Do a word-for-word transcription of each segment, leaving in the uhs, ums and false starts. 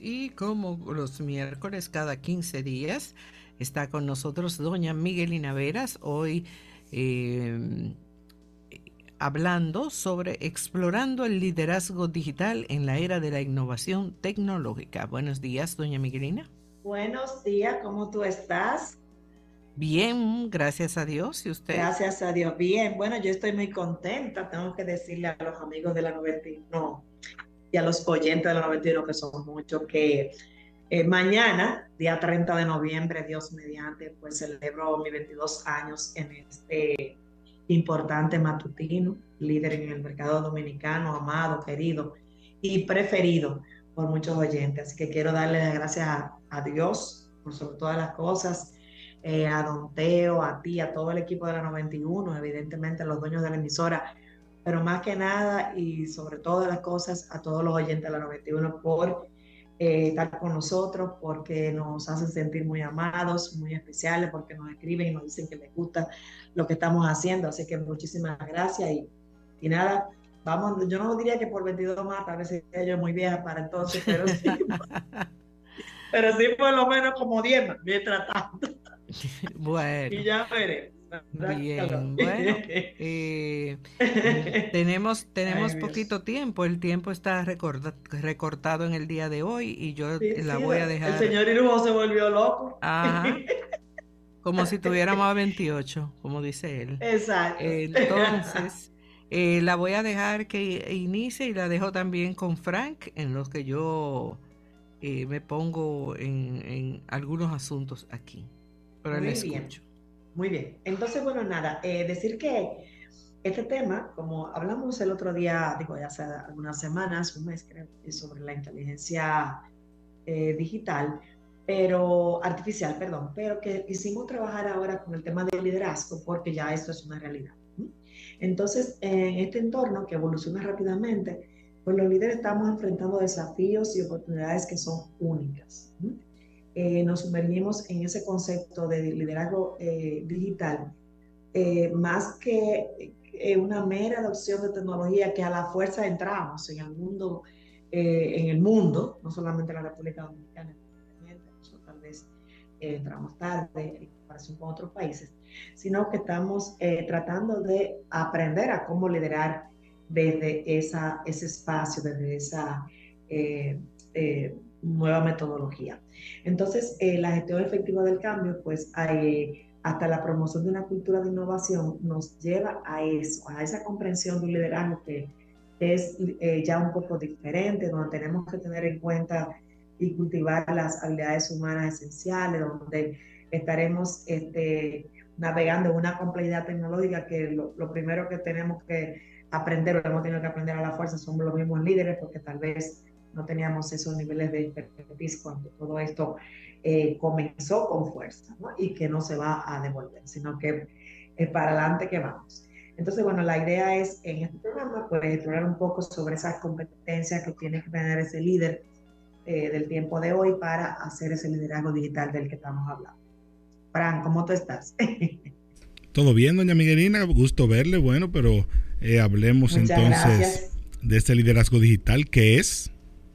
Y como los miércoles cada quince días, está con nosotros doña Miguelina Veras, hoy eh, hablando sobre explorando el liderazgo digital en la era de la innovación tecnológica. Buenos días, doña Miguelina. Buenos días, ¿cómo tú estás? Bien, gracias a Dios. ¿Y usted? Gracias a Dios. Bien, bueno, yo estoy muy contenta. Tengo que decirle a los amigos de la noventa y uno y a los oyentes de la noventa y uno, que son muchos, que eh, mañana, día treinta de noviembre, Dios mediante, pues celebro mis veintidós años en este importante matutino, líder en el mercado dominicano, amado, querido y preferido por muchos oyentes. Así que quiero darle las gracias a, a Dios por sobre todas las cosas, eh, a Don Teo, a ti, a todo el equipo de la noventa y uno, evidentemente a los dueños de la emisora, pero más que nada y sobre todas las cosas a todos los oyentes de la noventa y uno por eh, estar con nosotros, porque nos hacen sentir muy amados, muy especiales, porque nos escriben y nos dicen que les gusta lo que estamos haciendo. Así que muchísimas gracias y, y nada, vamos, yo no diría que por veintidós más, tal vez sea yo muy vieja para entonces, pero sí, pero sí por lo menos como diez más, mientras tanto. Y Bueno, ya veré, ¿verdad, Carlos? bien, bueno. eh, tenemos, tenemos Ay, Dios. poquito tiempo. El tiempo está recorda- recortado en el día de hoy y yo Sí, la sí, voy a el dejar, señor Irujo se volvió loco. ajá, como si tuviéramos a veintiocho, como dice él. Exacto. Entonces, eh, la voy a dejar que inicie y la dejo también con Frank, en los que yo eh, me pongo en, en algunos asuntos aquí. Pero le Muy bien, escucho. muy bien. Entonces, bueno, nada, eh, decir que este tema, como hablamos el otro día, digo, ya hace algunas semanas, un mes creo, sobre la inteligencia eh, digital, pero artificial, perdón, pero que quisimos trabajar ahora con el tema del liderazgo porque ya esto es una realidad. ¿Mm? Entonces, en este entorno que evoluciona rápidamente, pues los líderes estamos enfrentando desafíos y oportunidades que son únicas. ¿Mm? Eh, nos sumergimos en ese concepto de liderazgo eh, digital, eh, más que eh, una mera adopción de tecnología que a la fuerza entramos en el mundo, eh, en el mundo, no solamente en la República Dominicana, nosotros tal vez eh, entramos tarde en comparación con otros países, sino que estamos eh, tratando de aprender a cómo liderar desde esa, ese espacio, desde esa eh, eh, nueva metodología. Entonces, eh, la gestión efectiva del cambio, pues hay hasta la promoción de una cultura de innovación, nos lleva a eso, a esa comprensión de un liderazgo que es eh, ya un poco diferente, donde tenemos que tener en cuenta y cultivar las habilidades humanas esenciales, donde estaremos este, navegando en una complejidad tecnológica que lo, lo primero que tenemos que aprender, o hemos tenido que aprender a la fuerza, somos los mismos líderes, porque tal vez no teníamos esos niveles de expertise cuando todo esto eh, comenzó con fuerza, ¿no? Y que no se va a devolver, sino que es para adelante que vamos. Entonces, bueno, la idea es en este programa pues explorar un poco sobre esas competencias que tiene que tener ese líder eh, del tiempo de hoy para hacer ese liderazgo digital del que estamos hablando. Fran, ¿cómo tú estás? Todo bien, doña Miguelina, gusto verle. Bueno, pero eh, hablemos Muchas entonces gracias. de este liderazgo digital que es.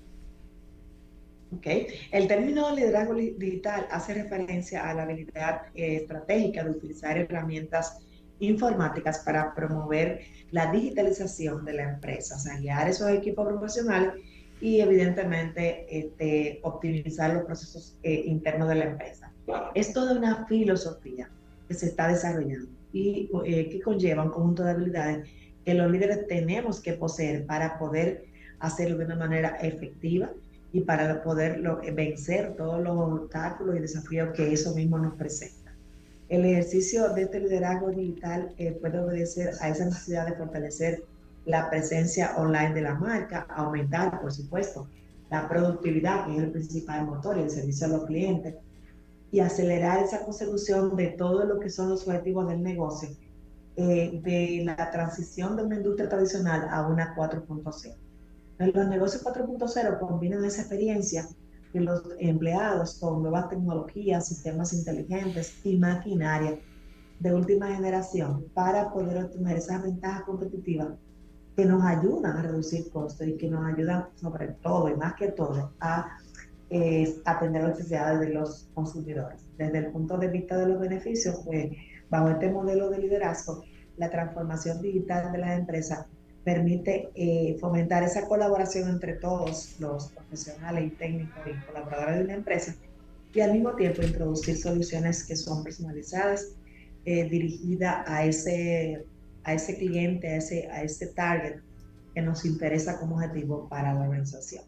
Okay. El término liderazgo digital hace referencia a la habilidad eh, estratégica de utilizar herramientas informáticas para promover la digitalización de la empresa, o sea, guiar esos equipos profesionales y evidentemente este, optimizar los procesos eh, internos de la empresa. Es toda una filosofía que se está desarrollando y eh, que conlleva un conjunto de habilidades que los líderes tenemos que poseer para poder hacerlo de una manera efectiva y para poder vencer todos los obstáculos y desafíos que eso mismo nos presenta. El ejercicio de este liderazgo digital eh, puede obedecer a esa necesidad de fortalecer la presencia online de la marca, aumentar, por supuesto, la productividad, que es el principal motor, y el servicio a los clientes, y acelerar esa consecución de todo lo que son los objetivos del negocio, eh, de la transición de una industria tradicional a una cuatro punto cero. Los negocios cuatro punto cero combinan esa experiencia de los empleados con nuevas tecnologías, sistemas inteligentes y maquinaria de última generación para poder obtener esas ventajas competitivas que nos ayudan a reducir costos y que nos ayudan sobre todo y más que todo a es atender las necesidades de los consumidores. Desde el punto de vista de los beneficios, pues bajo este modelo de liderazgo, la transformación digital de las empresas permite eh, fomentar esa colaboración entre todos los profesionales y técnicos y colaboradores de una empresa y al mismo tiempo introducir soluciones que son personalizadas, eh, dirigidas a ese, a ese cliente, a ese, a ese target que nos interesa como objetivo para la organización.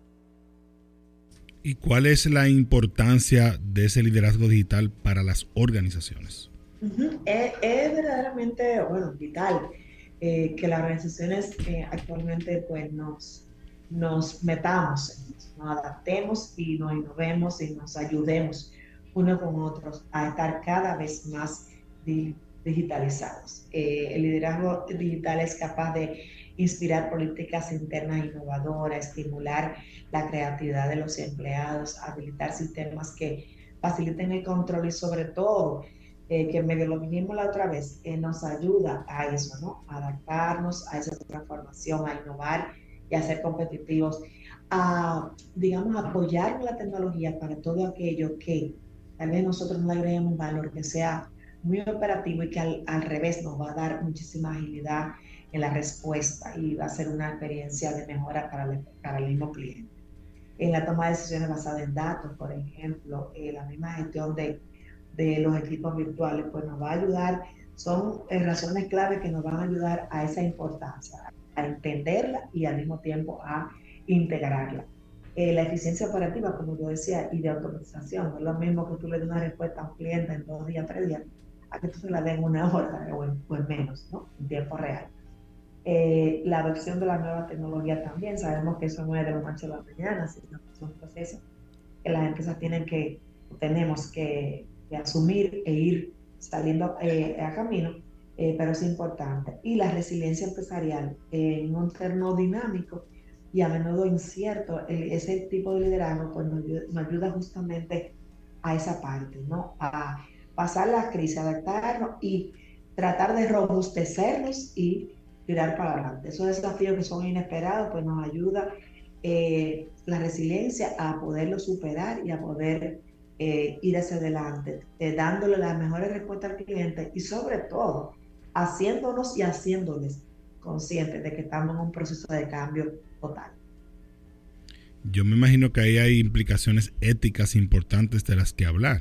¿Y cuál es la importancia de ese liderazgo digital para las organizaciones? Uh-huh. Es, es verdaderamente, bueno, vital eh, que las organizaciones eh, actualmente pues nos, nos metamos, nos adaptemos y nos innovemos y nos ayudemos unos con otros a estar cada vez más di- digitalizados. Eh, el liderazgo digital es capaz de inspirar políticas internas innovadoras, estimular la creatividad de los empleados, habilitar sistemas que faciliten el control y sobre todo, eh, que medio lo vinimos la otra vez, eh, nos ayuda a eso, ¿no? A adaptarnos a esa transformación, a innovar y a ser competitivos, a, digamos, apoyar la tecnología para todo aquello que tal vez nosotros no le agreguemos un valor, que sea muy operativo y que al, al revés nos va a dar muchísima agilidad en la respuesta y va a ser una experiencia de mejora para el, para el mismo cliente. En la toma de decisiones basadas en datos, por ejemplo, eh, la misma gestión de, de los equipos virtuales, pues nos va a ayudar, son eh, razones clave que nos van a ayudar a esa importancia, a entenderla y al mismo tiempo a integrarla. Eh, la eficiencia operativa, como yo decía, y de automatización, no es lo mismo que tú le des una respuesta a un cliente en dos días, tres días, a que tú se la des en una hora o en, o en menos, ¿no? En tiempo real. Eh, la adopción de la nueva tecnología también, sabemos que eso no es de la noche a la mañana, sino que es un proceso que las empresas tienen que, tenemos que, que asumir e ir saliendo eh, a camino, eh, pero es importante. Y la resiliencia empresarial eh, en un entorno dinámico y a menudo incierto, el, ese tipo de liderazgo pues, nos, nos ayuda justamente a esa parte, ¿no? A pasar la crisis, adaptarnos y tratar de robustecernos y tirar para adelante. Esos desafíos que son inesperados, pues nos ayuda eh, la resiliencia a poderlo superar y a poder eh, ir hacia adelante, eh, dándole las mejores respuestas al cliente y sobre todo haciéndonos y haciéndoles conscientes de que estamos en un proceso de cambio total. Yo me imagino que ahí hay implicaciones éticas importantes de las que hablar.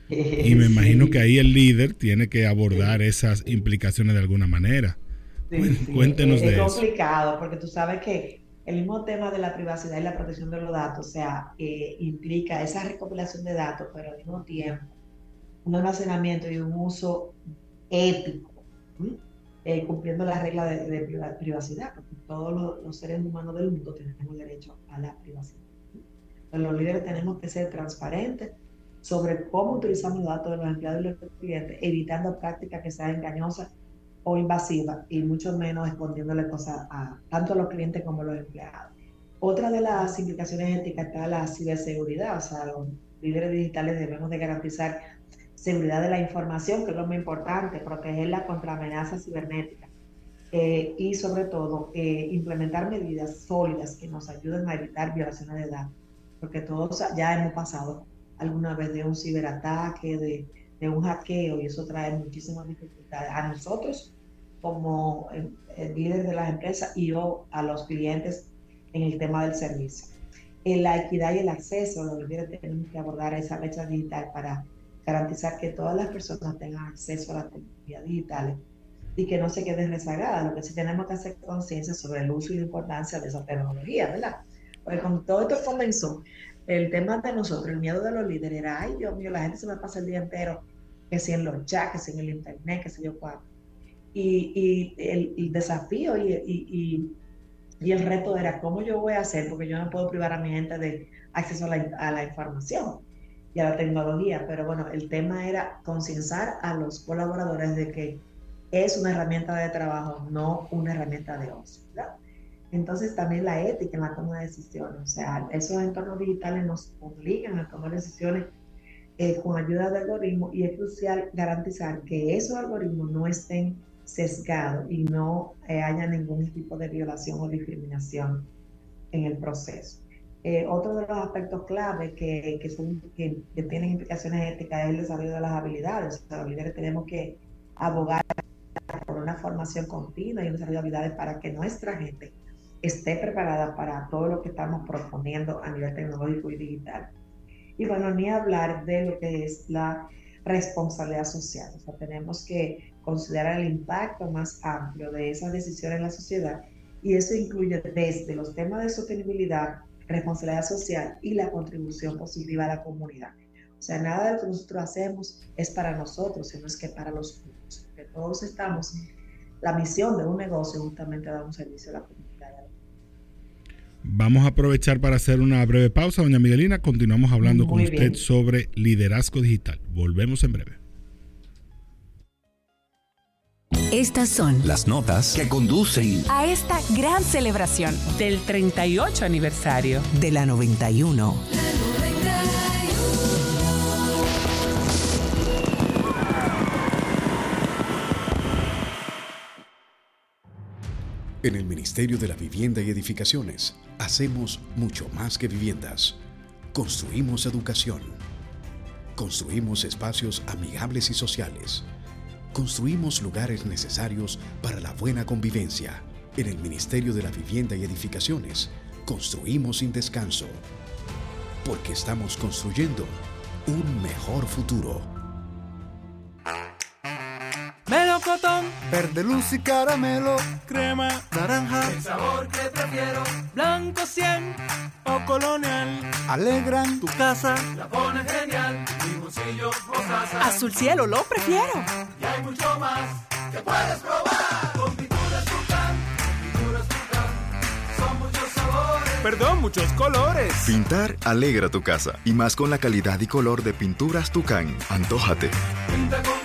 Y me imagino sí. que ahí el líder tiene que abordar sí. esas implicaciones de alguna manera. Sí, sí. Cuéntenos es, de es eso. Es complicado porque tú sabes que el mismo tema de la privacidad y la protección de los datos, o sea, eh, implica esa recopilación de datos, pero al mismo tiempo un almacenamiento y un uso ético, ¿sí? eh, cumpliendo las reglas de, de privacidad, porque todos los, los seres humanos del mundo tenemos derecho a la privacidad. ¿Sí? Entonces, los líderes tenemos que ser transparentes sobre cómo utilizamos los datos de los empleados y los clientes, evitando prácticas que sean engañosas o invasiva y mucho menos escondiéndole cosas a tanto a los clientes como a los empleados. Otra de las implicaciones éticas está la ciberseguridad, o sea, los líderes digitales debemos de garantizar seguridad de la información, que es lo más importante, protegerla contra amenazas cibernéticas eh, y sobre todo eh, implementar medidas sólidas que nos ayuden a evitar violaciones de datos, porque todos ya hemos pasado alguna vez de un ciberataque, de, de un hackeo y eso trae muchísimas dificultades a nosotros como el, el líder de las empresas y yo a los clientes en el tema del servicio. En la equidad y el acceso, los líderes tenemos que abordar esa brecha digital para garantizar que todas las personas tengan acceso a las tecnologías digitales y que no se queden rezagadas. Lo que sí tenemos que hacer conciencia sobre el uso y la importancia de esa tecnología, ¿verdad? Porque con todo esto comenzó, el tema de nosotros, el miedo de los líderes era, ay Dios mío, la gente se me pasa el día entero, que si en los chats, que si en el internet, que si yo cuánto. Y, y el, el desafío y, y, y, y el reto era cómo yo voy a hacer, porque yo no puedo privar a mi gente de acceso a la, a la información y a la tecnología, pero bueno, el tema era concienciar a los colaboradores de que es una herramienta de trabajo, no una herramienta de ocio, ¿verdad? Entonces también la ética en la toma de decisiones, o sea, esos entornos digitales nos obligan a tomar decisiones eh, con ayuda de algoritmos y es crucial garantizar que esos algoritmos no estén sesgados y no eh, haya ningún tipo de violación o discriminación en el proceso. Eh, otro de los aspectos clave que, que, son, que, que tienen implicaciones éticas es el desarrollo de las habilidades. O sea, los líderes tenemos que abogar por una formación continua y un desarrollo de habilidades para que nuestra gente esté preparada para todo lo que estamos proponiendo a nivel tecnológico y digital. Y bueno, ni hablar de lo que es la responsabilidad social. O sea, tenemos que considerar el impacto más amplio de esas decisiones en la sociedad, y eso incluye desde los temas de sostenibilidad, responsabilidad social y la contribución positiva a la comunidad. O sea, nada de lo que nosotros hacemos es para nosotros, sino es que para los otros. Que todos estamos, la misión de un negocio justamente dar un servicio a la comunidad. Vamos a aprovechar para hacer una breve pausa, doña Miguelina. Continuamos hablando Muy con usted bien. sobre liderazgo digital. Volvemos en breve. Estas son las notas que conducen a esta gran celebración del treinta y ocho aniversario de la noventa y uno. En el Ministerio de la Vivienda y Edificaciones hacemos mucho más que viviendas. Construimos educación. Construimos espacios amigables y sociales. Construimos lugares necesarios para la buena convivencia. En el Ministerio de la Vivienda y Edificaciones construimos sin descanso. Porque estamos construyendo un mejor futuro. Melocotón, verde luz y caramelo, crema, naranja, el sabor que prefiero, blanco cien o colonial, alegran tu casa, la pones genial, mi bolsillo mostaza, azul cielo lo prefiero, y hay mucho más que puedes probar, con pinturas Tucán, pinturas Tucán, son muchos sabores, perdón, muchos colores. Pintar alegra tu casa, y más con la calidad y color de Pinturas Tucán. Antójate. Pinta con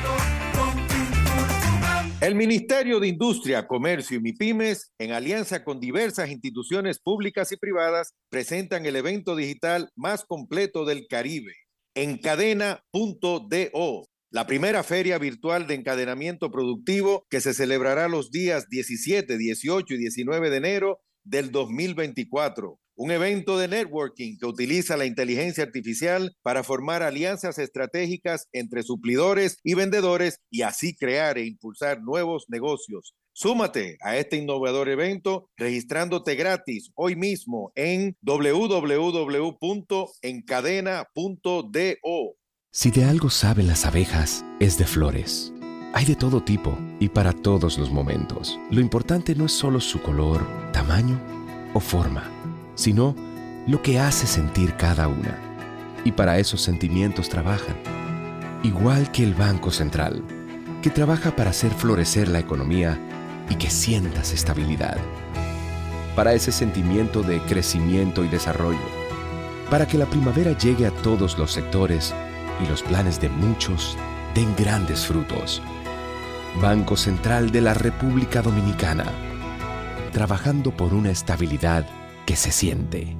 el Ministerio de Industria, Comercio y MIPYMES, en alianza con diversas instituciones públicas y privadas, presentan el evento digital más completo del Caribe, Encadena punto do, la primera feria virtual de encadenamiento productivo que se celebrará los días diecisiete, dieciocho y diecinueve de enero del dos mil veinticuatro. Un evento de networking que utiliza la inteligencia artificial para formar alianzas estratégicas entre suplidores y vendedores y así crear e impulsar nuevos negocios. Súmate a este innovador evento registrándote gratis hoy mismo en doble u doble u doble u punto encadena punto do. Si de algo saben las abejas, es de flores. Hay de todo tipo y para todos los momentos. Lo importante no es solo su color, tamaño o forma, sino lo que hace sentir cada una. Y para esos sentimientos trabajan. Igual que el Banco Central, que trabaja para hacer florecer la economía y que sientas estabilidad. Para ese sentimiento de crecimiento y desarrollo. Para que la primavera llegue a todos los sectores y los planes de muchos den grandes frutos. Banco Central de la República Dominicana. Trabajando por una estabilidad que se siente.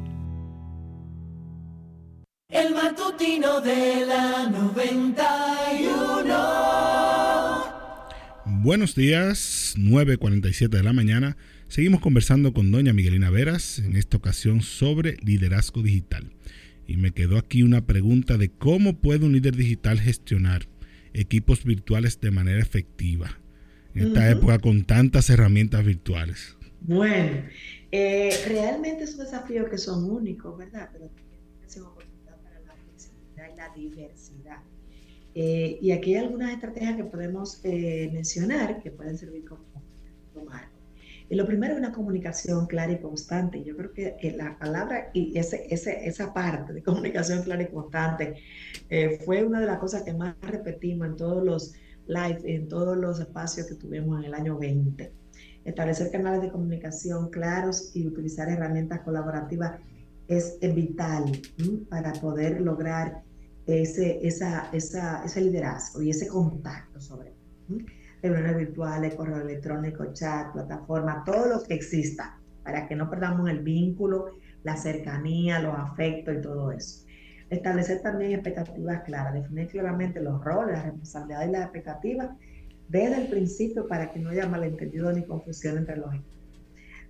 El matutino de la noventa y uno. Buenos días, nueve cuarenta y siete de la mañana. Seguimos conversando con doña Miguelina Veras, en esta ocasión sobre liderazgo digital. Y me quedó aquí una pregunta de cómo puede un líder digital gestionar equipos virtuales de manera efectiva en esta uh-huh. época con tantas herramientas virtuales. Bueno, eh, realmente es un desafío que son únicos, ¿verdad? Pero también es una oportunidad para la flexibilidad y la diversidad. Eh, y aquí hay algunas estrategias que podemos eh, mencionar que pueden servir como, como marco. Y lo primero es una comunicación clara y constante. Yo creo que, que la palabra y ese, ese, esa parte de comunicación clara y constante eh, fue una de las cosas que más repetimos en todos los live, en todos los espacios que tuvimos en el año veinte. Establecer canales de comunicación claros y utilizar herramientas colaborativas es vital ¿sí? para poder lograr ese, esa, esa, ese liderazgo y ese contacto sobre ¿sí? reuniones virtuales, correo electrónico, chat, plataforma, todo lo que exista para que no perdamos el vínculo, la cercanía, los afectos y todo eso. Establecer también expectativas claras, definir claramente los roles, las responsabilidades y las expectativas desde el principio para que no haya malentendido ni confusión entre los equipos.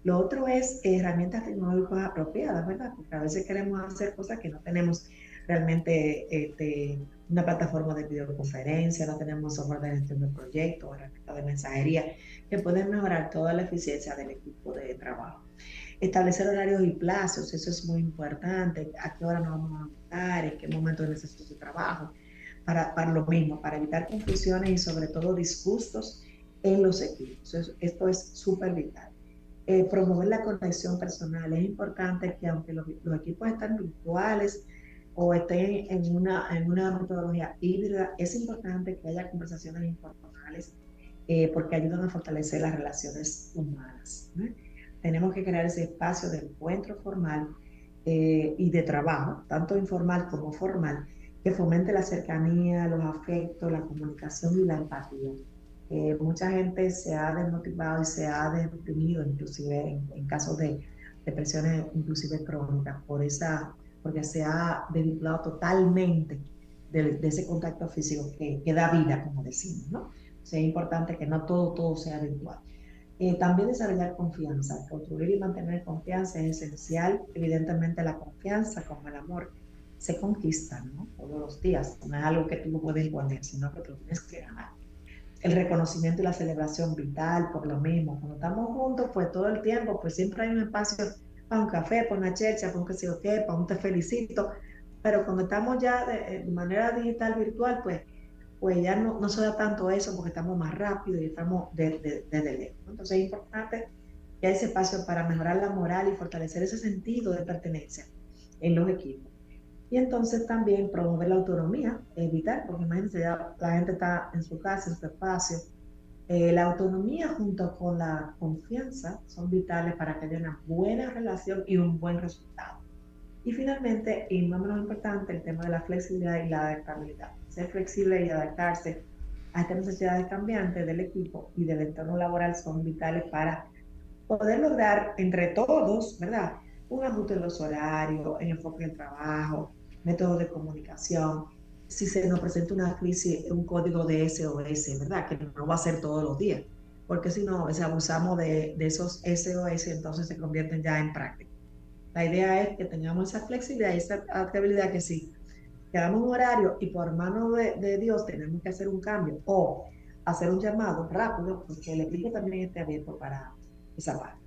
Lo otro es herramientas tecnológicas apropiadas, ¿verdad? Porque a veces queremos hacer cosas que no tenemos realmente este, una plataforma de videoconferencia, no tenemos software de gestión de proyectos, herramientas de mensajería, que pueden mejorar toda la eficiencia del equipo de trabajo. Establecer horarios y plazos, eso es muy importante, a qué hora nos vamos a juntar, en qué momento necesito su trabajo, para, para lo mismo, para evitar confusiones y sobre todo disgustos en los equipos. Eso, esto es súper vital. Eh, promover la conexión personal. Es importante que aunque los, los equipos están virtuales o estén en una, en una metodología híbrida, es importante que haya conversaciones informales eh, porque ayudan a fortalecer las relaciones humanas, ¿no? Tenemos que crear ese espacio de encuentro formal eh, y de trabajo, tanto informal como formal, que fomente la cercanía, los afectos, la comunicación y la empatía. Eh, mucha gente se ha desmotivado y se ha deprimido, inclusive en, en casos de depresiones inclusive crónicas, por esa, porque se ha desvinculado totalmente de, de ese contacto físico que, que da vida, como decimos, ¿no? O sea, es importante que no todo, todo sea virtual. Eh, también desarrollar confianza, construir y mantener confianza es esencial. Evidentemente la confianza, como el amor, se conquista, ¿no? Todos los días, no es algo que tú no puedes imponer, sino que tú tienes que ganar. El reconocimiento y la celebración vital, por lo mismo, cuando estamos juntos, pues todo el tiempo, pues siempre hay un espacio para un café, para una chercha, para un que sé yo qué, para un te felicito, pero cuando estamos ya de, de manera digital, virtual, pues pues ya no, no se da tanto eso porque estamos más rápido y estamos desde de, de, de lejos, ¿no? Entonces es importante que haya ese espacio para mejorar la moral y fortalecer ese sentido de pertenencia en los equipos. Y entonces también promover la autonomía, evitar, porque imagínense, ya la gente está en su casa, en su espacio. Eh, la autonomía junto con la confianza son vitales para que haya una buena relación y un buen resultado. Y finalmente, y no menos importante, el tema de la flexibilidad y la adaptabilidad. Ser flexible y adaptarse a estas necesidades cambiantes del equipo y del entorno laboral son vitales para poder lograr entre todos, ¿verdad?, un ajuste en los horarios, en enfoque del trabajo, métodos de comunicación. Si se nos presenta una crisis, un código de S O S, ¿verdad?, que no va a ser todos los días, porque si no, a veces abusamos de, de esos S O S, entonces se convierten ya en práctica. La idea es que tengamos esa flexibilidad y esa adaptabilidad, que si quedamos un horario y por mano de, de Dios tenemos que hacer un cambio o hacer un llamado rápido, porque el equipo también esté abierto para esa parte.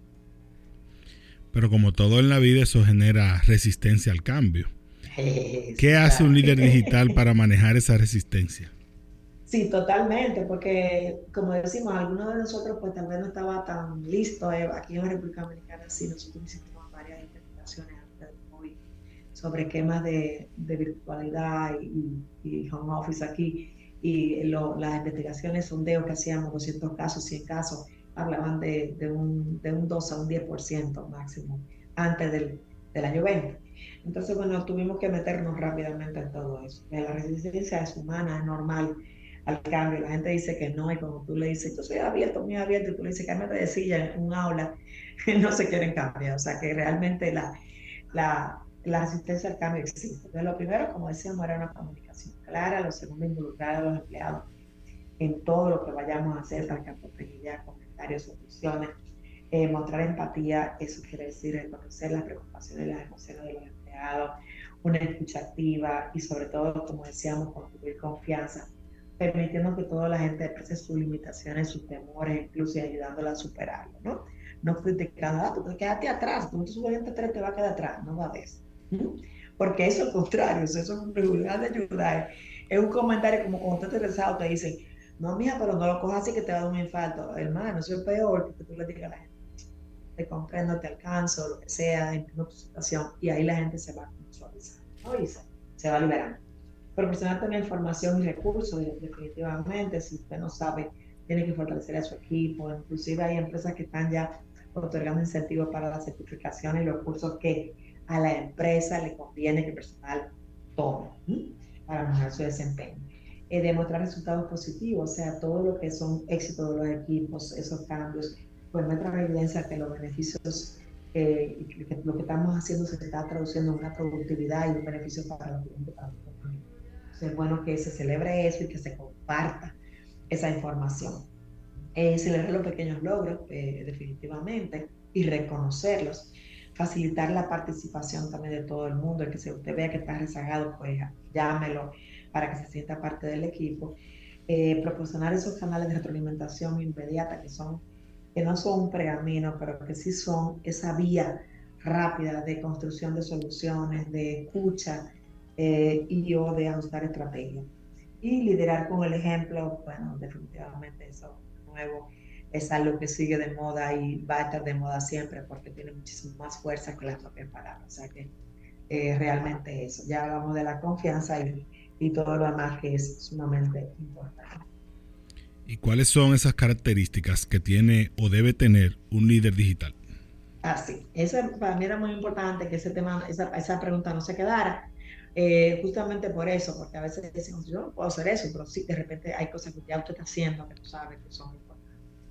Pero como todo en la vida, eso genera resistencia al cambio. ¿Qué hace un líder digital para manejar esa resistencia? Sí, totalmente, porque como decimos, algunos de nosotros pues tal vez no estaba tan listo eh, aquí en la República Dominicana, sí, nosotros hicimos varias investigaciones antes de hoy sobre esquemas de, de virtualidad y, y home office aquí, y lo, las investigaciones, sondeos que hacíamos, doscientos casos, cien casos, hablaban de, de, un, de un dos a un diez por ciento máximo antes del, del año veinte. Entonces, bueno, tuvimos que meternos rápidamente en todo eso. La resistencia es humana, es normal al cambio. La gente dice que no, y cuando tú le dices, yo soy abierto, muy abierto, y tú le dices, cámbiate de silla en un aula, no se quieren cambiar. O sea, que realmente la, la, la resistencia al cambio existe. Entonces, lo primero, como decíamos, era una comunicación clara. Lo segundo, involucrar a los empleados en todo lo que vayamos a hacer para que aporten ideas, comentarios, soluciones. Eh, mostrar empatía, eso quiere decir reconocer las preocupaciones y las emociones de los empleados, una escucha activa y sobre todo, como decíamos, construir confianza, permitiendo que toda la gente exprese sus limitaciones, sus temores, incluso y ayudándola a superarlo, ¿no? No criticando, ah, tú te quedaste atrás, tú subes gente atrás, te va a quedar atrás, no va de eso. ¿Mm? Porque eso es lo contrario, eso es un regular de ayudar. Es un comentario como cuando estás estresado, te dicen, no, mija, pero no lo cojas así que te va a dar un infarto. Hermano, eso es peor que tú le digas a la gente, te comprendo, te alcanzo, lo que sea, entiendo tu situación, y ahí la gente se va suavizando, ¿no? Y se, se va liberando. Proporcionar también información y recursos, definitivamente. Si usted no sabe, tiene que fortalecer a su equipo. Inclusive hay empresas que están ya otorgando incentivos para las certificaciones y los cursos que a la empresa le conviene que el personal tome, ¿sí?, para mejorar su desempeño. Eh, demostrar resultados positivos, o sea, todo lo que son éxitos de los equipos, esos cambios, pues muestra evidencia que los beneficios, eh, que lo que estamos haciendo se está traduciendo en una productividad y un beneficio para los clientes, para los compañeros. Entonces es bueno que se celebre eso y que se comparta esa información. Eh, celebrar los pequeños logros, eh, definitivamente. y reconocerlos. Facilitar la participación también de todo el mundo, el que si usted vea que está rezagado, pues llámelo para que se sienta parte del equipo. Eh, proporcionar esos canales de retroalimentación inmediata que son, que no son un pergamino, pero que sí son esa vía rápida de construcción de soluciones, de escucha eh, y o de ajustar estrategias. Y liderar con el ejemplo, bueno, definitivamente eso nuevo es algo que sigue de moda y va a estar de moda siempre porque tiene muchísimo más fuerza que las propias palabras. O sea que eh, realmente eso. Ya hablamos de la confianza y, y todo lo demás que es sumamente importante. ¿Y cuáles son esas características que tiene o debe tener un líder digital? Así, eso para mí era muy importante que ese tema, esa, esa pregunta no se quedara. Eh, justamente por eso, porque a veces decimos, yo no puedo hacer eso, pero sí, de repente hay cosas que ya usted está haciendo que tú sabes que son importantes.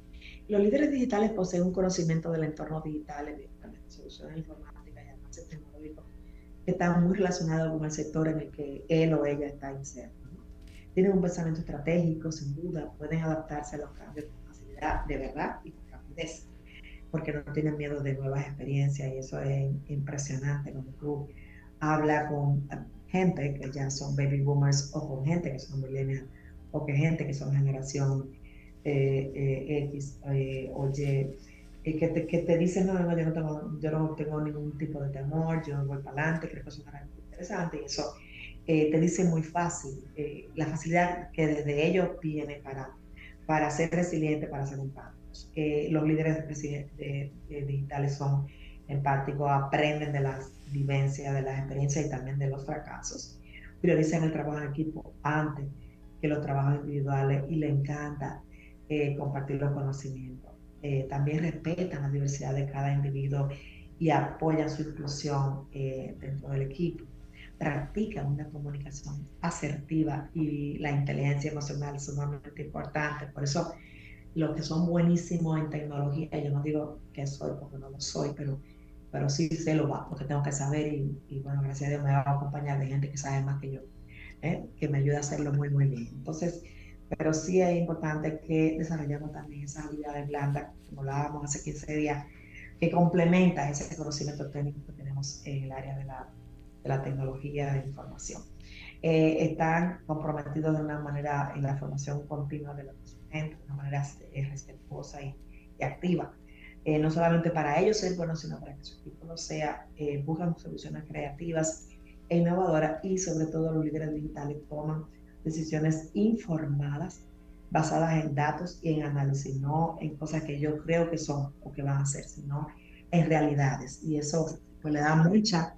Los líderes digitales poseen un conocimiento del entorno digital, de soluciones informáticas y avances tecnológicos que están muy relacionados con el sector en el que él o ella está inserto, ¿no? Tienen un pensamiento estratégico, sin duda, pueden adaptarse a los cambios con facilidad, de verdad, y con rapidez, porque no tienen miedo de nuevas experiencias, y eso es impresionante cuando tú hablas con gente que ya son baby boomers o con gente que son millennials o que gente que son generación eh, eh, X eh, o Y, eh, que, te, que te dicen, no, no, yo no, tengo, yo no tengo ningún tipo de temor, yo voy para adelante, creo que eso es muy interesante, y eso eh, te dice muy fácil, eh, la facilidad que desde ellos tiene para, para ser resiliente, para ser empáticos. Eh, los líderes de, de, de digitales son empáticos, aprenden de las vivencias, de las experiencias y también de los fracasos, priorizan el trabajo en equipo antes que los trabajos individuales y le encanta eh, compartir los conocimientos. Eh, también respetan la diversidad de cada individuo y apoyan su inclusión eh, dentro del equipo. Practican una comunicación asertiva y la inteligencia emocional es sumamente importante. Por eso los que son buenísimos en tecnología, yo no digo que soy porque no lo soy, pero, pero sí sé lo va, porque tengo que saber y, y bueno, gracias a Dios me va a acompañar de gente que sabe más que yo, ¿eh? Que me ayuda a hacerlo muy, muy bien. Entonces, pero sí es importante que desarrollemos también esas habilidades blandas, como hablábamos hace quince días, que complementa ese conocimiento técnico que tenemos en el área de la, de la tecnología de información. Eh, están comprometidos de una manera en la formación continua de los gente, de una manera eh, respetuosa y, y activa. Eh, no solamente para ellos ser buenos, sino para que su equipo lo sea. Eh, buscan soluciones creativas e innovadoras y sobre todo los líderes digitales toman decisiones informadas, basadas en datos y en análisis, no en cosas que yo creo que son o que van a ser, sino en realidades. Y eso pues le da mucha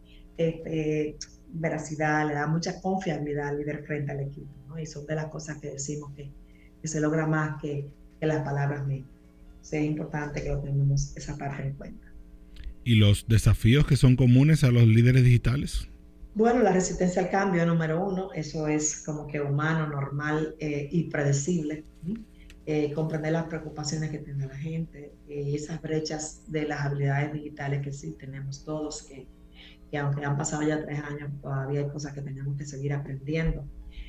este, veracidad, le da mucha confiabilidad al líder frente al equipo, ¿no? Y son de las cosas que decimos que que se logra más que, que las palabras mismas. O sea, es importante que lo tengamos esa parte en cuenta. ¿Y los desafíos que son comunes a los líderes digitales? Bueno, la resistencia al cambio, número uno, eso es como que humano, normal eh, y predecible. Eh, comprender las preocupaciones que tiene la gente, eh, esas brechas de las habilidades digitales que sí tenemos todos, que, que aunque han pasado ya tres años, todavía hay cosas que tenemos que seguir aprendiendo.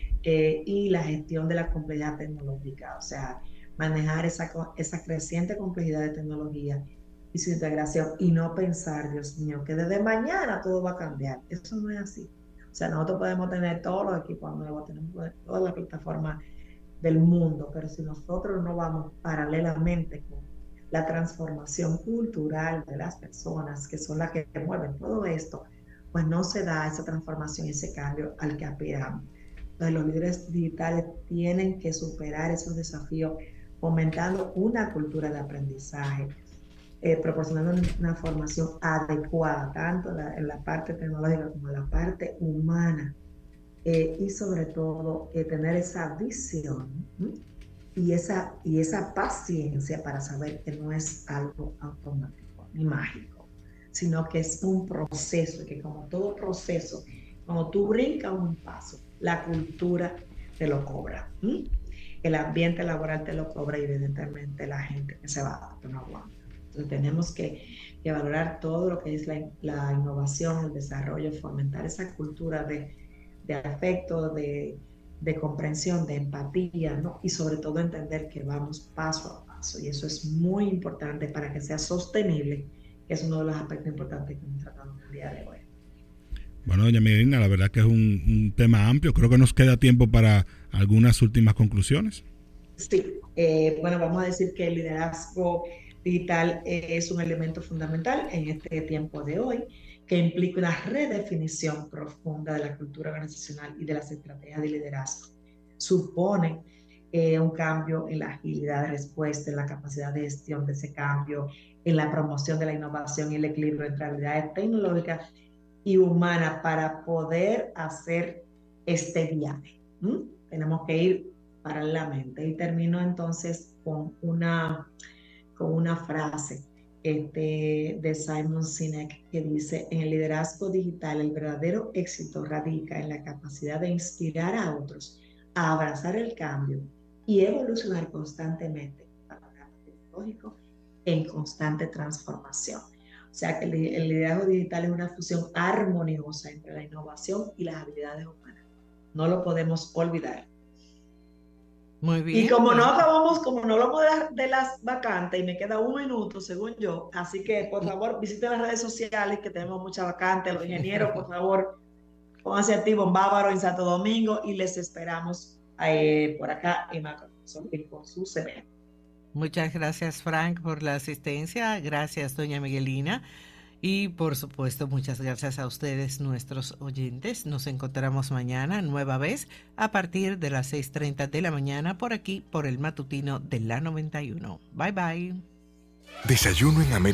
Eh, y la gestión de la complejidad tecnológica, o sea, manejar esa, esa creciente complejidad de tecnología y su integración y no pensar, Dios mío, que desde mañana todo va a cambiar. Eso no es así. O sea, nosotros podemos tener todos los equipos nuevos, tenemos todas las plataformas del mundo, pero si nosotros no vamos paralelamente con la transformación cultural de las personas, que son las que mueven todo esto, pues no se da esa transformación, ese cambio al que aspiramos. Entonces, los líderes digitales tienen que superar esos desafíos fomentando una cultura de aprendizaje, eh, proporcionando una formación adecuada, tanto en la, en la parte tecnológica como en la parte humana, eh, y sobre todo eh, tener esa visión ¿sí? y, esa, y esa paciencia para saber que no es algo automático ni mágico, sino que es un proceso, y que como todo proceso, cuando tú brincas un paso, la cultura te lo cobra, ¿sí? El ambiente laboral te lo cobra y evidentemente la gente que se va no aguanta. Entonces tenemos que, que valorar todo lo que es la, la innovación, el desarrollo, fomentar esa cultura de, de afecto, de, de comprensión, de empatía, ¿no? Y sobre todo entender que vamos paso a paso, y eso es muy importante para que sea sostenible que es uno de los aspectos importantes que hemos tratado en el día de hoy. Bueno, doña Miguelina, la verdad que es un, un tema amplio. Creo que nos queda tiempo para algunas últimas conclusiones. Sí, eh, bueno, vamos a decir que el liderazgo digital es un elemento fundamental en este tiempo de hoy, que implica una redefinición profunda de la cultura organizacional y de las estrategias de liderazgo. Supone eh, un cambio en la agilidad de respuesta, en la capacidad de gestión de ese cambio, en la promoción de la innovación y el equilibrio entre habilidades tecnológicas y humanas para poder hacer este viaje. ¿Mm? Tenemos que ir paralelamente. Y termino entonces con una, con una frase este, de Simon Sinek que dice: en el liderazgo digital el verdadero éxito radica en la capacidad de inspirar a otros a abrazar el cambio y evolucionar constantemente para un cambio tecnológico en constante transformación. O sea que el, el liderazgo digital es una fusión armoniosa entre la innovación y las habilidades humanas. No lo podemos olvidar. Muy bien. Y como no acabamos, como no hablamos de, las, de las vacantes y me queda un minuto según yo, así que por favor visiten las redes sociales que tenemos muchas vacantes. Los ingenieros, por favor, pónganse activos en Bávaro, en Santo Domingo, y les esperamos eh, por acá en Macrosofil con su C V. Muchas gracias, Frank, por la asistencia. Gracias, doña Miguelina. Y por supuesto, muchas gracias a ustedes, nuestros oyentes. Nos encontramos mañana, nueva vez, a partir de las seis treinta de la mañana, por aquí, por el matutino de la noventa y uno. Bye, bye. Desayuno en América.